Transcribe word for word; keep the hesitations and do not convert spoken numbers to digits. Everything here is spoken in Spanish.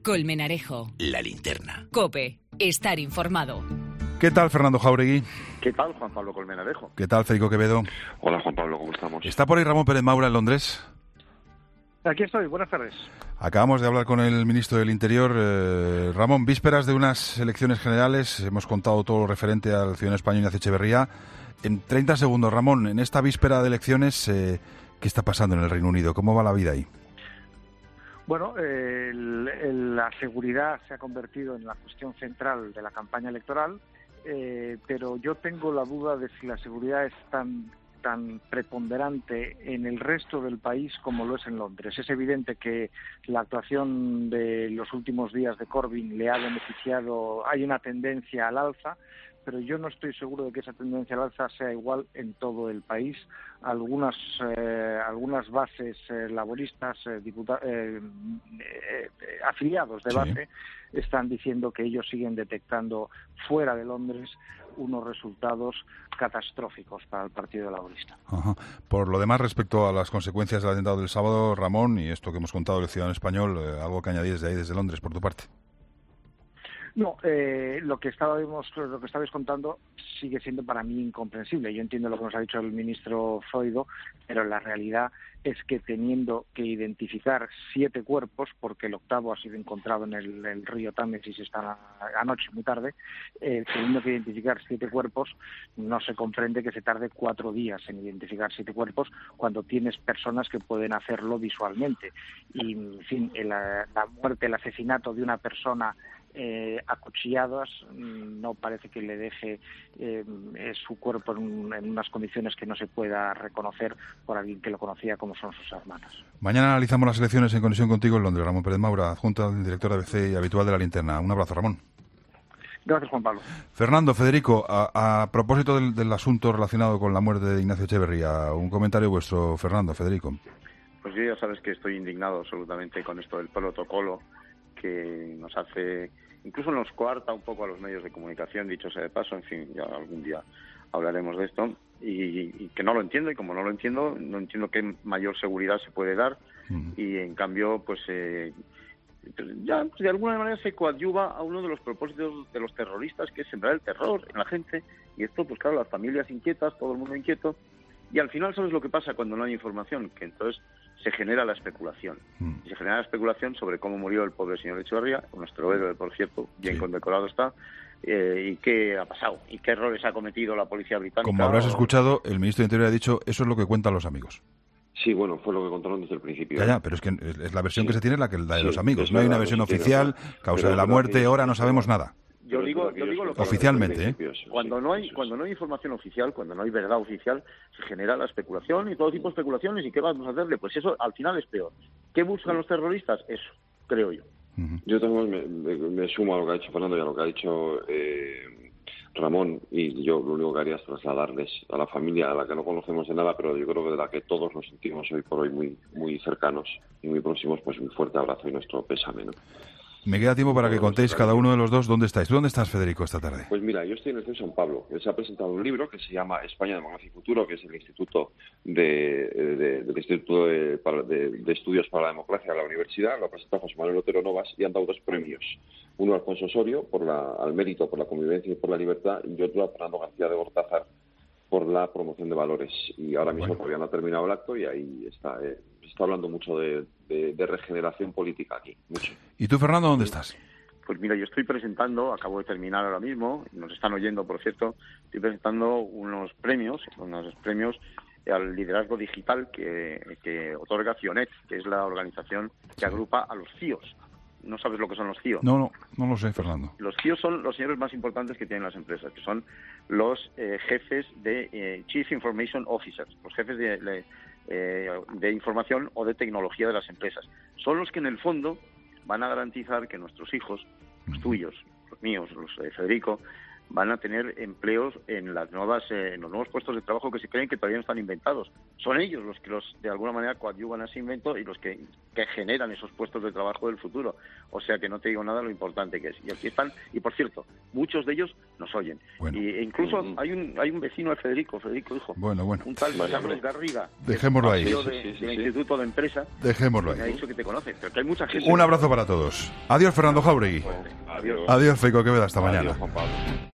Colmenarejo. La Linterna. COPE. Estar informado. ¿Qué tal, Fernando Jáuregui? ¿Qué tal, Juan Pablo Colmenarejo? ¿Qué tal, Federico Quevedo? Hola, Juan Pablo, ¿cómo estamos? ¿Está por ahí Ramón Pérez Maura en Londres? Aquí estoy, buenas tardes. Acabamos de hablar con el ministro del Interior. Eh, Ramón, vísperas de unas elecciones generales, hemos contado todo lo referente al ciudadano español Ignacio Echeverría. En treinta segundos, Ramón, en esta víspera de elecciones, eh, ¿qué está pasando en el Reino Unido? ¿Cómo va la vida ahí? Bueno, eh, el, el, la seguridad se ha convertido en la cuestión central de la campaña electoral, eh, pero yo tengo la duda de si la seguridad es tan, tan preponderante en el resto del país como lo es en Londres. Es evidente que la actuación de los últimos días de Corbyn le ha beneficiado, hay una tendencia al alza, pero yo no estoy seguro de que esa tendencia al alza sea igual en todo el país. Algunas eh, algunas bases eh, laboristas, eh, diputa- eh, eh, afiliados de base, sí, están diciendo que ellos siguen detectando fuera de Londres unos resultados catastróficos para el Partido Laborista. Ajá. Por lo demás, respecto a las consecuencias del atentado del sábado, Ramón, y esto que hemos contado del ciudadano español, eh, algo que añadir desde ahí, desde Londres, por tu parte. No, eh, lo que estábamos, lo que estabais contando sigue siendo para mí incomprensible. Yo entiendo lo que nos ha dicho el ministro Zoido, pero la realidad es que teniendo que identificar siete cuerpos, porque el octavo ha sido encontrado en el, el río Támesis esta anoche muy tarde, eh, teniendo que identificar siete cuerpos, no se comprende que se tarde cuatro días en identificar siete cuerpos cuando tienes personas que pueden hacerlo visualmente. Y, en fin, el, la muerte, el asesinato de una persona Eh, acuchilladas no parece que le deje eh, su cuerpo en, un, en unas condiciones que no se pueda reconocer por alguien que lo conocía como son sus hermanas. Mañana analizamos las elecciones en conexión contigo en Londres. Ramón Pérez Maura, adjunto al director de A B C y habitual de La Linterna. Un abrazo, Ramón. Gracias, Juan Pablo. Fernando, Federico, a, a propósito del, del asunto relacionado con la muerte de Ignacio Echeverría, un comentario vuestro, Fernando, Federico. Pues yo ya sabes que estoy indignado absolutamente con esto del protocolo que nos hace, incluso nos coarta un poco a los medios de comunicación, dicho sea de paso, en fin, ya algún día hablaremos de esto, y, y que no lo entiendo, y como no lo entiendo, no entiendo qué mayor seguridad se puede dar, uh-huh. y en cambio, pues eh, ya pues, de alguna manera se coadyuva a uno de los propósitos de los terroristas, que es sembrar el terror en la gente, y esto, pues claro, las familias inquietas, todo el mundo inquieto, y al final, ¿sabes lo que pasa cuando no hay información? Que entonces se genera la especulación. Mm. Y se genera la especulación sobre cómo murió el pobre señor Echeverría, nuestro héroe, por cierto, bien sí. condecorado está, eh, y qué ha pasado, y qué errores ha cometido la policía británica. Como habrás o... escuchado, el ministro de Interior ha dicho, eso es lo que cuentan los amigos. Sí, bueno, fue lo que contaron desde el principio. Ya, ya, pero es que es la versión sí. que se tiene, la, que, la de sí, los amigos. No hay una versión oficial, causa de la muerte, ahora no sabemos nada. Yo digo, yo digo lo que oficialmente, ¿eh? Cuando no hay, cuando no hay información oficial, cuando no hay verdad oficial, se genera la especulación y todo tipo de especulaciones. ¿Y qué vamos a hacerle? Pues eso al final es peor. ¿Qué buscan los terroristas? Eso, creo yo. Uh-huh. Yo también me, me, me sumo a lo que ha dicho Fernando y a lo que ha dicho eh, Ramón, y yo lo único que haría es trasladarles a la familia a la que no conocemos de nada, pero yo creo que de la que todos nos sentimos hoy por hoy muy, muy cercanos y muy próximos, pues un fuerte abrazo y nuestro pésame, ¿no? Me queda tiempo para que contéis cada uno de los dos dónde estáis. ¿Tú dónde estás, Federico, esta tarde? Pues mira, yo estoy en el C E U San Pablo. Se ha presentado un libro que se llama España, Democracia y Futuro, que es el Instituto de, de, del Instituto de, de, de Estudios para la Democracia de la Universidad. Lo ha presentado José Manuel Otero Novas y han dado dos premios. Uno a Alfonso Osorio por la, al mérito por la convivencia y por la libertad, y otro a Fernando García de Gortázar por la promoción de valores. Y ahora mismo bueno. todavía no ha terminado el acto y ahí está. Eh, se está hablando mucho de, de, de regeneración política aquí. Mucho. ¿Y tú, Fernando, dónde estás? Pues mira, yo estoy presentando, acabo de terminar ahora mismo, nos están oyendo, por cierto, estoy presentando unos premios, unos premios al liderazgo digital que, que otorga FIONET, que es la organización que agrupa a los C I Os. ¿No sabes lo que son los C I O? No, no, no lo sé, Fernando. Los C I O son los señores más importantes que tienen las empresas, que son los eh, jefes de eh, Chief Information Officers, los jefes de, de, eh, de información o de tecnología de las empresas. Son los que en el fondo van a garantizar que nuestros hijos, los tuyos, los míos, los de Federico, van a tener empleos en las nuevas, eh, en los nuevos puestos de trabajo que se creen que todavía no están inventados. Son ellos los que los de alguna manera coadyuvan a ese invento y los que, que generan esos puestos de trabajo del futuro. O sea que no te digo nada lo importante que es. Y aquí están, y por cierto, muchos de ellos nos oyen. Bueno. Y, e incluso uh-huh. hay un hay un vecino de Federico, Federico hijo, bueno, bueno. un tal Carlos Garriga, dejémoslo ahí. De, sí, de, sí, sí, del sí. Instituto de Empresa. Dejémoslo ahí. Me ha dicho que te conoce, pero que hay mucha gente. Un abrazo para todos. Adiós, Fernando Jauregui. Adiós. Adiós, Feico Quevedo. Hasta Adiós, mañana. Juan Pablo.